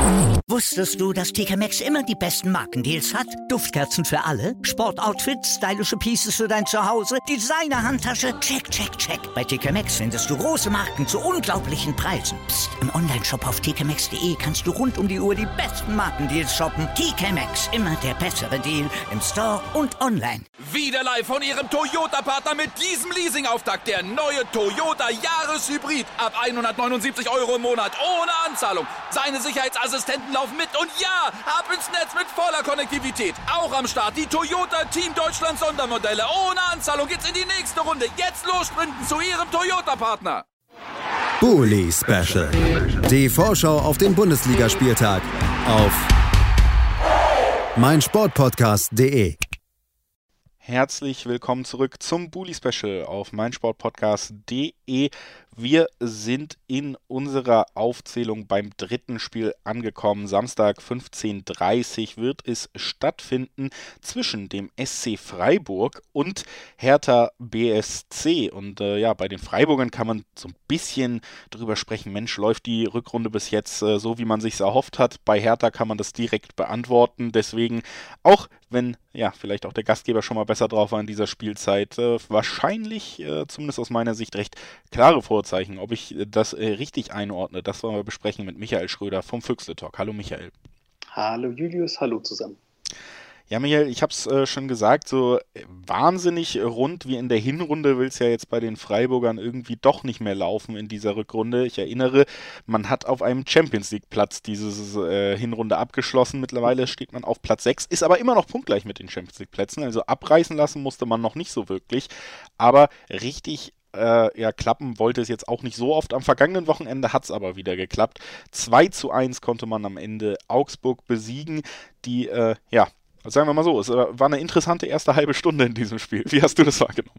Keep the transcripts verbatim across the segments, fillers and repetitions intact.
Wusstest du, dass T K Maxx immer die besten Markendeals hat? Duftkerzen für alle, Sportoutfits, stylische Pieces für dein Zuhause, Designer-Handtasche, check, check, check. Bei T K Maxx findest du große Marken zu unglaublichen Preisen. Psst. Im Onlineshop auf t k maxx punkt d e kannst du rund um die Uhr die besten Markendeals shoppen. T K Maxx, immer der bessere Deal im Store und online. Wieder live von Ihrem Toyota-Partner mit diesem Leasing-Auftakt. Der neue Toyota Jahreshybrid. Ab hundertneunundsiebzig Euro im Monat. Ohne Anzahlung. Seine Sicherheitsassistenten laufen mit. Und ja, ab ins Netz mit voller Konnektivität. Auch am Start die Toyota Team Deutschland Sondermodelle. Ohne Anzahlung geht's in die nächste Runde. Jetzt los sprinten zu Ihrem Toyota-Partner. Bully Special. Die Vorschau auf den Bundesligaspieltag auf meinsportpodcast punkt de. Herzlich willkommen zurück zum Bully Special auf meinsportpodcast punkt de. Wir sind in unserer Aufzählung beim dritten Spiel angekommen. Samstag fünfzehn Uhr dreißig wird es stattfinden zwischen dem S C Freiburg und Hertha B S C. Und äh, ja, bei den Freiburgern kann man so ein bisschen drüber sprechen. Mensch, läuft die Rückrunde bis jetzt äh, so, wie man sich erhofft hat? Bei Hertha kann man das direkt beantworten. Deswegen, auch wenn ja vielleicht auch der Gastgeber schon mal besser drauf war in dieser Spielzeit, äh, wahrscheinlich, äh, zumindest aus meiner Sicht, recht klare Vorzeichen. Ob ich das äh, richtig einordne, das wollen wir besprechen mit Michael Schröder vom Füchsle Talk. Hallo Michael. Hallo Julius, hallo zusammen. Ja Michael, ich habe es äh, schon gesagt, so wahnsinnig rund wie in der Hinrunde will es ja jetzt bei den Freiburgern irgendwie doch nicht mehr laufen in dieser Rückrunde. Ich erinnere, man hat auf einem Champions-League-Platz diese äh, Hinrunde abgeschlossen. Mittlerweile steht man auf Platz sechs, ist aber immer noch punktgleich mit den Champions-League-Plätzen. Also abreißen lassen musste man noch nicht so wirklich, aber richtig Äh, ja, klappen wollte es jetzt auch nicht so oft. Am vergangenen Wochenende hat es aber wieder geklappt. zwei zu eins konnte man am Ende Augsburg besiegen. Die, äh, ja, sagen wir mal so, es war eine interessante erste halbe Stunde in diesem Spiel. Wie hast du das wahrgenommen?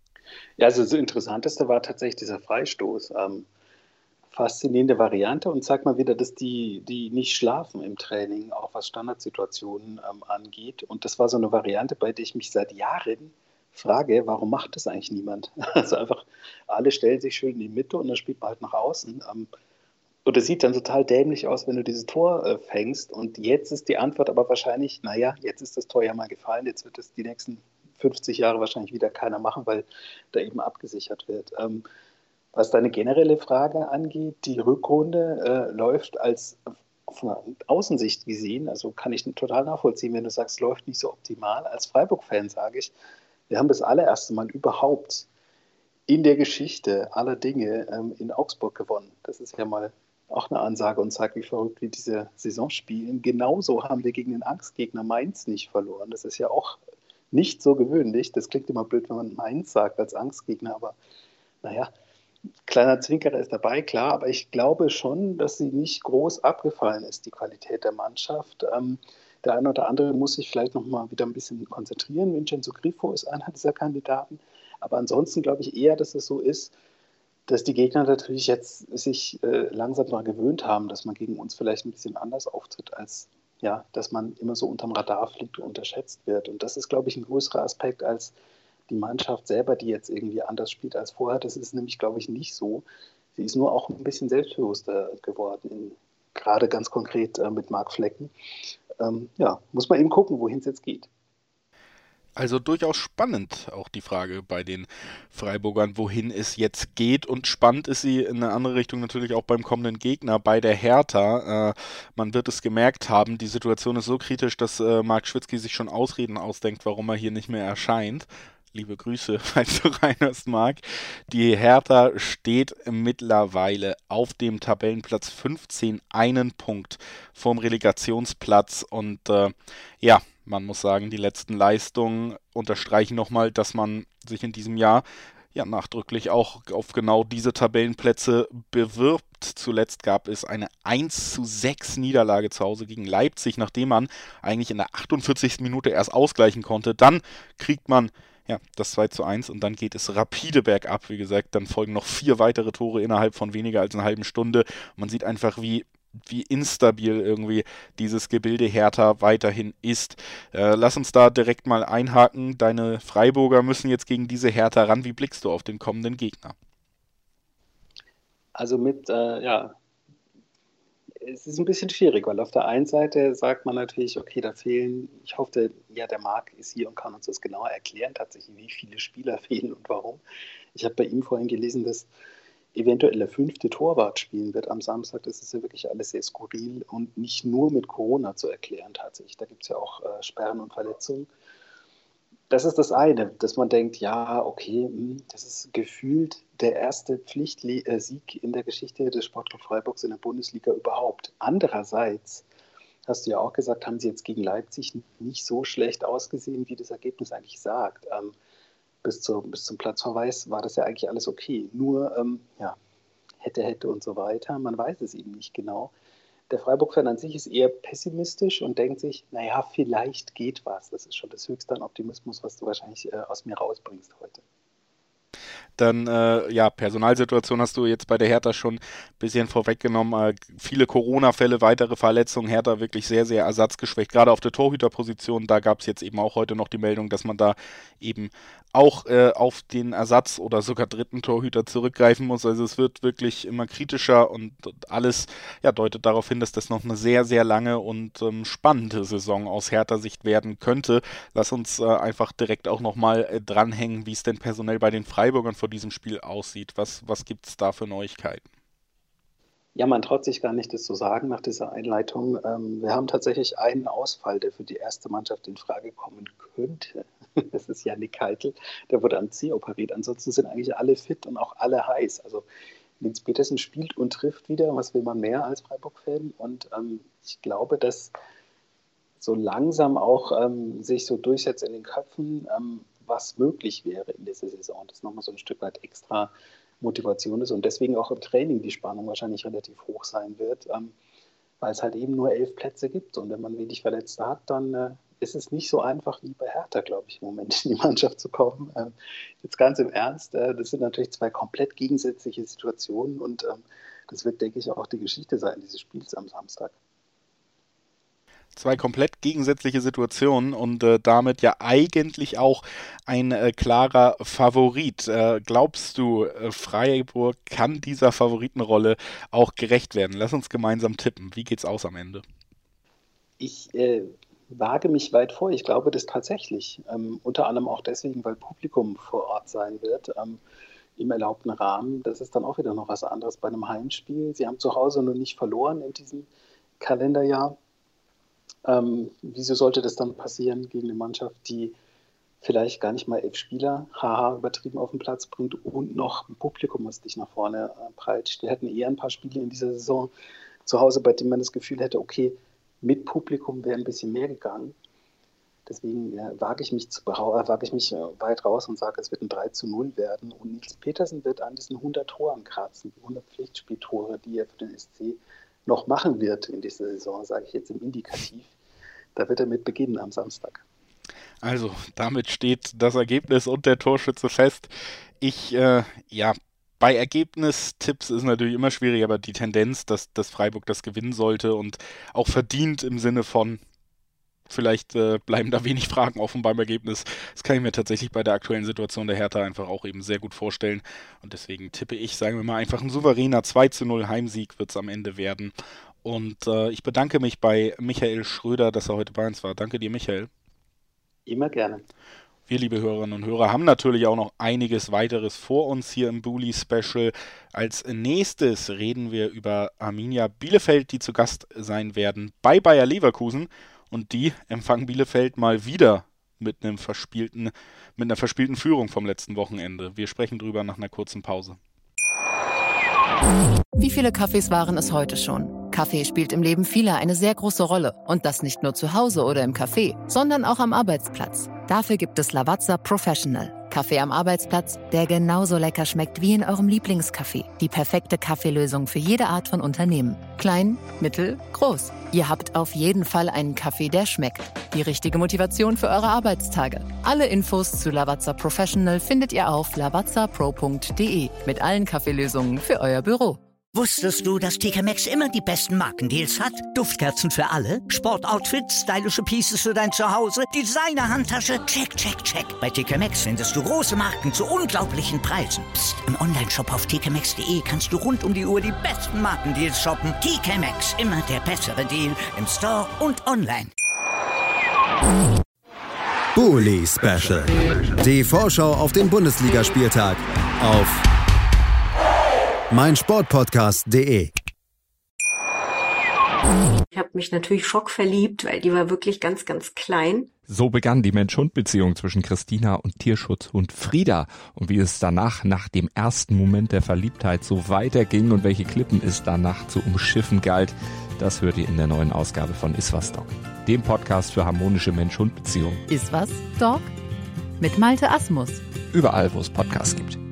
Ja, also das Interessanteste war tatsächlich dieser Freistoß. Ähm, faszinierende Variante und zeigt mal wieder, dass die, die nicht schlafen im Training, auch was Standardsituationen ähm, angeht. Und das war so eine Variante, bei der ich mich seit Jahren frage, warum macht das eigentlich niemand? Also einfach, alle stellen sich schön in die Mitte und dann spielt man halt nach außen. Und es sieht dann total dämlich aus, wenn du dieses Tor äh, fängst. Und jetzt ist die Antwort aber wahrscheinlich, naja, jetzt ist das Tor ja mal gefallen, jetzt wird es die nächsten fünfzig Jahre wahrscheinlich wieder keiner machen, weil da eben abgesichert wird. Ähm, was deine generelle Frage angeht, die Rückrunde äh, läuft als von der Außensicht gesehen, also kann ich total nachvollziehen, wenn du sagst, läuft nicht so optimal. Als Freiburg-Fan sage ich, wir haben das allererste Mal überhaupt in der Geschichte aller Dinge ähm, in Augsburg gewonnen. Das ist ja mal auch eine Ansage und zeigt, wie verrückt wir diese Saison spielen. Genauso haben wir gegen den Angstgegner Mainz nicht verloren. Das ist ja auch nicht so gewöhnlich. Das klingt immer blöd, wenn man Mainz sagt als Angstgegner, aber naja, kleiner Zwinkerer ist dabei, klar, aber ich glaube schon, dass sie nicht groß abgefallen ist, die Qualität der Mannschaft. Ähm, Der eine oder andere muss sich vielleicht noch mal wieder ein bisschen konzentrieren. Vincenzo Grifo ist einer dieser Kandidaten. Aber ansonsten glaube ich eher, dass es so ist, dass die Gegner natürlich jetzt sich äh, langsam daran gewöhnt haben, dass man gegen uns vielleicht ein bisschen anders auftritt, als ja, dass man immer so unterm Radar fliegt und unterschätzt wird. Und das ist, glaube ich, ein größerer Aspekt als die Mannschaft selber, die jetzt irgendwie anders spielt als vorher. Das ist nämlich, glaube ich, nicht so. Sie ist nur auch ein bisschen selbstbewusster geworden, in, gerade ganz konkret äh, mit Marc Flecken. Ähm, ja, muss man eben gucken, wohin es jetzt geht. Also durchaus spannend auch die Frage bei den Freiburgern, wohin es jetzt geht. Und spannend ist sie in eine andere Richtung natürlich auch beim kommenden Gegner, bei der Hertha. Äh, man wird es gemerkt haben, die Situation ist so kritisch, dass äh, Marc Schwitzky sich schon Ausreden ausdenkt, warum er hier nicht mehr erscheint. Liebe Grüße, falls du reinhörst, Marc. Die Hertha steht mittlerweile auf dem Tabellenplatz fünfzehn, einen Punkt vom Relegationsplatz. Und äh, ja, man muss sagen, die letzten Leistungen unterstreichen nochmal, dass man sich in diesem Jahr ja nachdrücklich auch auf genau diese Tabellenplätze bewirbt. Zuletzt gab es eine eins zu sechs Niederlage zu Hause gegen Leipzig, nachdem man eigentlich in der achtundvierzigsten Minute erst ausgleichen konnte. Dann kriegt man ja, das zwei zu eins und dann geht es rapide bergab, wie gesagt, dann folgen noch vier weitere Tore innerhalb von weniger als einer halben Stunde. Man sieht einfach, wie, wie instabil irgendwie dieses Gebilde Hertha weiterhin ist. Äh, lass uns da direkt mal einhaken. Deine Freiburger müssen jetzt gegen diese Hertha ran. Wie blickst du auf den kommenden Gegner? Also mit, äh, ja, es ist ein bisschen schwierig, weil auf der einen Seite sagt man natürlich, okay, da fehlen, ich hoffe, ja, der Marc ist hier und kann uns das genauer erklären, tatsächlich, wie viele Spieler fehlen und warum. Ich habe bei ihm vorhin gelesen, dass eventuell der fünfte Torwart spielen wird am Samstag. Das ist ja wirklich alles sehr skurril und nicht nur mit Corona zu erklären tatsächlich. Da gibt es ja auch äh, Sperren und Verletzungen. Das ist das eine, dass man denkt, ja, okay, das ist gefühlt der erste Pflichtsieg in der Geschichte des Sportclub Freiburgs in der Bundesliga überhaupt. Andererseits, hast du ja auch gesagt, haben sie jetzt gegen Leipzig nicht so schlecht ausgesehen, wie das Ergebnis eigentlich sagt. Ähm, bis, zu, bis zum Platzverweis war das ja eigentlich alles okay. Nur, ähm, ja, hätte, hätte und so weiter, man weiß es eben nicht genau. Der Freiburg-Fan an sich ist eher pessimistisch und denkt sich, naja, vielleicht geht was. Das ist schon das Höchste an Optimismus, was du wahrscheinlich äh, aus mir rausbringst heute. Dann, äh, ja, Personalsituation hast du jetzt bei der Hertha schon ein bisschen vorweggenommen. Äh, viele Corona-Fälle, weitere Verletzungen. Hertha wirklich sehr, sehr ersatzgeschwächt. Gerade auf der Torhüterposition, da gab es jetzt eben auch heute noch die Meldung, dass man da eben auch äh, auf den Ersatz oder sogar dritten Torhüter zurückgreifen muss. Also es wird wirklich immer kritischer und alles ja, deutet darauf hin, dass das noch eine sehr, sehr lange und ähm, spannende Saison aus Hertha-Sicht werden könnte. Lass uns äh, einfach direkt auch nochmal äh, dranhängen, wie es denn personell bei den Freiburgern vor diesem Spiel aussieht. Was, was gibt es da für Neuigkeiten? Ja, man traut sich gar nicht, das zu sagen nach dieser Einleitung. Ähm, wir haben tatsächlich einen Ausfall, der für die erste Mannschaft in Frage kommen könnte. Das ist Jannik Keitel, der wurde am Zeh operiert. Ansonsten sind eigentlich alle fit und auch alle heiß. Also Nils Petersen spielt und trifft wieder. Was will man mehr als Freiburg-Fan? Und ähm, ich glaube, dass so langsam auch ähm, sich so durchsetzt in den Köpfen, ähm, was möglich wäre in dieser Saison. Das nochmal so ein Stück weit extra Motivation ist und deswegen auch im Training die Spannung wahrscheinlich relativ hoch sein wird, ähm, weil es halt eben nur elf Plätze gibt und wenn man wenig Verletzte hat, dann äh, ist es nicht so einfach wie bei Hertha, glaube ich, im Moment in die Mannschaft zu kommen. Ähm, jetzt ganz im Ernst, äh, das sind natürlich zwei komplett gegensätzliche Situationen und ähm, das wird, denke ich, auch die Geschichte sein dieses Spiels am Samstag. Zwei komplett gegensätzliche Situationen und äh, damit ja eigentlich auch ein äh, klarer Favorit. Äh, glaubst du, äh, Freiburg kann dieser Favoritenrolle auch gerecht werden? Lass uns gemeinsam tippen. Wie geht's aus am Ende? Ich äh, wage mich weit vor. Ich glaube das tatsächlich. Ähm, unter anderem auch deswegen, weil Publikum vor Ort sein wird. Ähm, im erlaubten Rahmen. Das ist dann auch wieder noch was anderes bei einem Heimspiel. Sie haben zu Hause nur nicht verloren in diesem Kalenderjahr. Ähm, wieso sollte das dann passieren gegen eine Mannschaft, die vielleicht gar nicht mal elf Spieler, haha, übertrieben auf den Platz bringt und noch ein Publikum, was dich nach vorne äh, peitscht. Wir hätten eher ein paar Spiele in dieser Saison zu Hause, bei denen man das Gefühl hätte, okay, mit Publikum wäre ein bisschen mehr gegangen. Deswegen äh, wage ich mich, zu, äh, wage ich mich äh, weit raus und sage, es wird ein drei zu null werden. Und Nils Petersen wird an diesen hundert Toren kratzen, hundert Pflichtspieltore, die er für den S C noch machen wird in dieser Saison, sage ich jetzt im Indikativ. Da wird er mit beginnen am Samstag. Also, damit steht das Ergebnis und der Torschütze fest. Ich, äh, ja, bei Ergebnistipps ist natürlich immer schwierig, aber die Tendenz, dass, dass Freiburg das gewinnen sollte und auch verdient im Sinne von, vielleicht äh, bleiben da wenig Fragen offen beim Ergebnis. Das kann ich mir tatsächlich bei der aktuellen Situation der Hertha einfach auch eben sehr gut vorstellen. Und deswegen tippe ich, sagen wir mal, einfach ein souveräner zwei zu null Heimsieg wird es am Ende werden. Und äh, ich bedanke mich bei Michael Schröder, dass er heute bei uns war. Danke dir, Michael. Immer gerne. Wir, liebe Hörerinnen und Hörer, haben natürlich auch noch einiges weiteres vor uns hier im Bully Special. Als nächstes reden wir über Arminia Bielefeld, die zu Gast sein werden bei Bayer Leverkusen. Und die empfangen Bielefeld mal wieder mit einem verspielten, mit einer verspielten Führung vom letzten Wochenende. Wir sprechen drüber nach einer kurzen Pause. Wie viele Kaffees waren es heute schon? Kaffee spielt im Leben vieler eine sehr große Rolle. Und das nicht nur zu Hause oder im Café, sondern auch am Arbeitsplatz. Dafür gibt es Lavazza Professional. Kaffee am Arbeitsplatz, der genauso lecker schmeckt wie in eurem Lieblingscafé. Die perfekte Kaffeelösung für jede Art von Unternehmen. Klein, mittel, groß. Ihr habt auf jeden Fall einen Kaffee, der schmeckt. Die richtige Motivation für eure Arbeitstage. Alle Infos zu Lavazza Professional findet ihr auf lavazza pro punkt de mit allen Kaffeelösungen für euer Büro. Wusstest du, dass T K Maxx immer die besten Markendeals hat? Duftkerzen für alle, Sportoutfits, stylische Pieces für dein Zuhause, Designer-Handtasche, check, check, check. Bei T K Maxx findest du große Marken zu unglaublichen Preisen. Psst. Im Onlineshop auf t k maxx punkt d e kannst du rund um die Uhr die besten Markendeals shoppen. T K Maxx, immer der bessere Deal im Store und online. Bully Special. Die Vorschau auf den Bundesligaspieltag auf meinsportpodcast punkt de. Ich habe mich natürlich schockverliebt, weil die war wirklich ganz, ganz klein. So begann die Mensch-Hund-Beziehung zwischen Christina und Tierschutzhund Frieda. Und wie es danach, nach dem ersten Moment der Verliebtheit, so weiterging und welche Klippen es danach zu umschiffen galt, das hört ihr in der neuen Ausgabe von Iswas Dog, dem Podcast für harmonische Mensch-Hund-Beziehungen. Iswas Dog? Mit Malte Asmus. Überall, wo es Podcasts gibt.